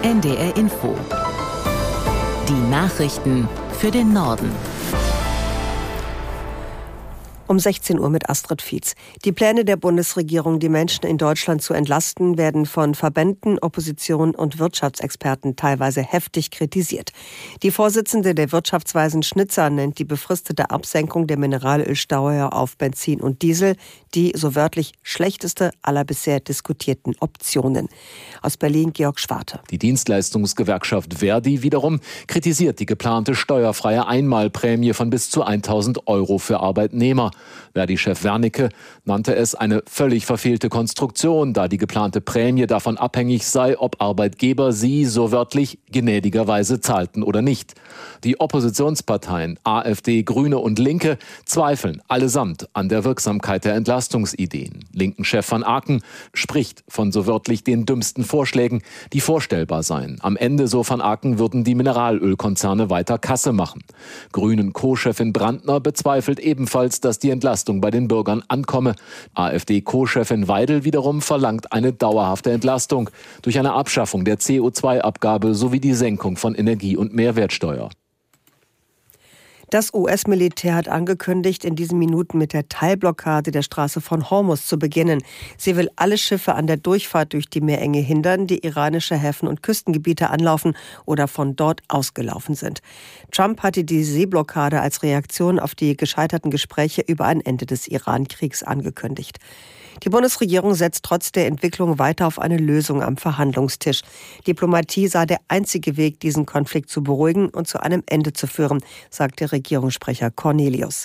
NDR Info. Die Nachrichten für den Norden. Um 16 Uhr mit Astrid Fietz. Die Pläne der Bundesregierung, die Menschen in Deutschland zu entlasten, werden von Verbänden, Opposition und Wirtschaftsexperten teilweise heftig kritisiert. Die Vorsitzende der Wirtschaftsweisen Schnitzer nennt die befristete Absenkung der Mineralölsteuer auf Benzin und Diesel die, so wörtlich, schlechteste aller bisher diskutierten Optionen. Aus Berlin Georg Schwarte. Die Dienstleistungsgewerkschaft Verdi wiederum kritisiert die geplante steuerfreie Einmalprämie von bis zu 1.000 € für Arbeitnehmer. Verdi-Chef Wernicke nannte es eine völlig verfehlte Konstruktion, da die geplante Prämie davon abhängig sei, ob Arbeitgeber sie, so wörtlich, gnädigerweise zahlten oder nicht. Die Oppositionsparteien AfD, Grüne und Linke zweifeln allesamt an der Wirksamkeit der Entlastungsideen. Linken-Chef van Aken spricht von so wörtlich den dümmsten Vorschlägen, die vorstellbar seien. Am Ende, so van Aken, würden die Mineralölkonzerne weiter Kasse machen. Grünen-Co-Chefin Brandner bezweifelt ebenfalls, dass die Entlastung bei den Bürgern ankomme. AfD-Co-Chefin Weidel wiederum verlangt eine dauerhafte Entlastung durch eine Abschaffung der CO2-Abgabe sowie die Senkung von Energie- und Mehrwertsteuer. Das US-Militär hat angekündigt, in diesen Minuten mit der Teilblockade der Straße von Hormuz zu beginnen. Sie will alle Schiffe an der Durchfahrt durch die Meerenge hindern, die iranische Häfen und Küstengebiete anlaufen oder von dort ausgelaufen sind. Trump hatte die Seeblockade als Reaktion auf die gescheiterten Gespräche über ein Ende des Iran-Kriegs angekündigt. Die Bundesregierung setzt trotz der Entwicklung weiter auf eine Lösung am Verhandlungstisch. Diplomatie sei der einzige Weg, diesen Konflikt zu beruhigen und zu einem Ende zu führen, sagte Regierungssprecher Cornelius.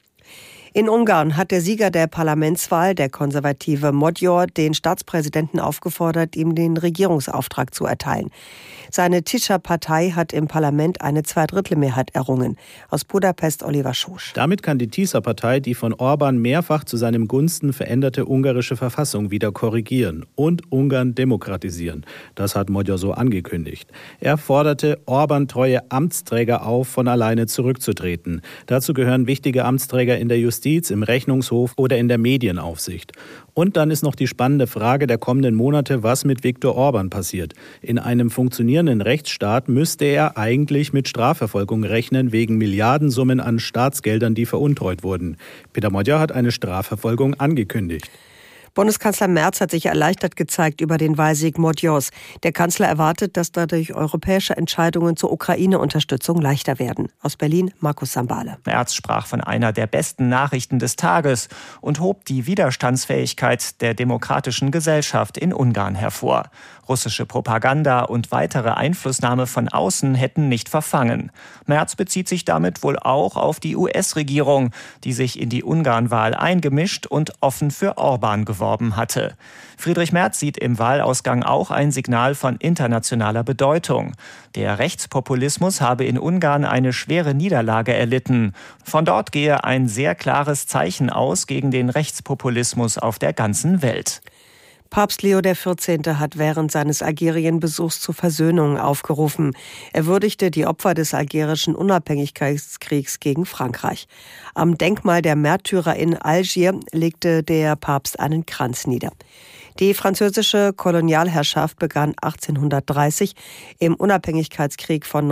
In Ungarn hat der Sieger der Parlamentswahl, der konservative Magyar, den Staatspräsidenten aufgefordert, ihm den Regierungsauftrag zu erteilen. Seine Tisza-Partei hat im Parlament eine Zweidrittelmehrheit errungen. Aus Budapest Oliver Schosch. Damit kann die Tisza-Partei die von Orban mehrfach zu seinem Gunsten veränderte ungarische Verfassung wieder korrigieren und Ungarn demokratisieren. Das hat Magyar so angekündigt. Er forderte Orban-treue Amtsträger auf, von alleine zurückzutreten. Dazu gehören wichtige Amtsträger in der Justiz, im Rechnungshof oder in der Medienaufsicht. Und dann ist noch die spannende Frage der kommenden Monate, was mit Viktor Orban passiert. In einem funktionierenden Rechtsstaat müsste er eigentlich mit Strafverfolgung rechnen wegen Milliardensummen an Staatsgeldern, die veruntreut wurden. Peter Magyar hat eine Strafverfolgung angekündigt. Bundeskanzler Merz hat sich erleichtert gezeigt über den Wahlsieg Magyars. Der Kanzler erwartet, dass dadurch europäische Entscheidungen zur Ukraine-Unterstützung leichter werden. Aus Berlin Markus Sambale. Merz sprach von einer der besten Nachrichten des Tages und hob die Widerstandsfähigkeit der demokratischen Gesellschaft in Ungarn hervor. Russische Propaganda und weitere Einflussnahme von außen hätten nicht verfangen. Merz bezieht sich damit wohl auch auf die US-Regierung, die sich in die Ungarn-Wahl eingemischt und offen für Orban geworben hatte. Friedrich Merz sieht im Wahlausgang auch ein Signal von internationaler Bedeutung. Der Rechtspopulismus habe in Ungarn eine schwere Niederlage erlitten. Von dort gehe ein sehr klares Zeichen aus gegen den Rechtspopulismus auf der ganzen Welt. Papst Leo XIV. Hat während seines Algerien-Besuchs zur Versöhnung aufgerufen. Er würdigte die Opfer des algerischen Unabhängigkeitskriegs gegen Frankreich. Am Denkmal der Märtyrer in Algier legte der Papst einen Kranz nieder. Die französische Kolonialherrschaft begann 1830. Im Unabhängigkeitskrieg von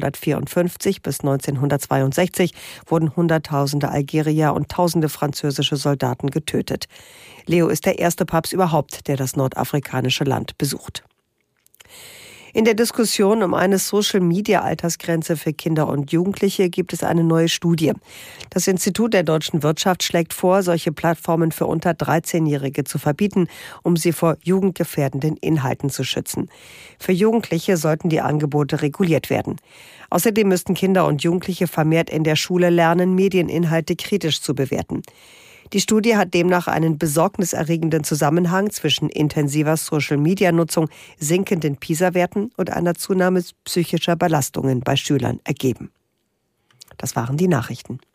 1954 bis 1962 wurden Hunderttausende Algerier und Tausende französische Soldaten getötet. Leo ist der erste Papst überhaupt, der das nordafrikanische Land besucht. In der Diskussion um eine Social-Media-Altersgrenze für Kinder und Jugendliche gibt es eine neue Studie. Das Institut der deutschen Wirtschaft schlägt vor, solche Plattformen für unter 13-Jährige zu verbieten, um sie vor jugendgefährdenden Inhalten zu schützen. Für Jugendliche sollten die Angebote reguliert werden. Außerdem müssten Kinder und Jugendliche vermehrt in der Schule lernen, Medieninhalte kritisch zu bewerten. Die Studie hat demnach einen besorgniserregenden Zusammenhang zwischen intensiver Social-Media-Nutzung, sinkenden PISA-Werten und einer Zunahme psychischer Belastungen bei Schülern ergeben. Das waren die Nachrichten.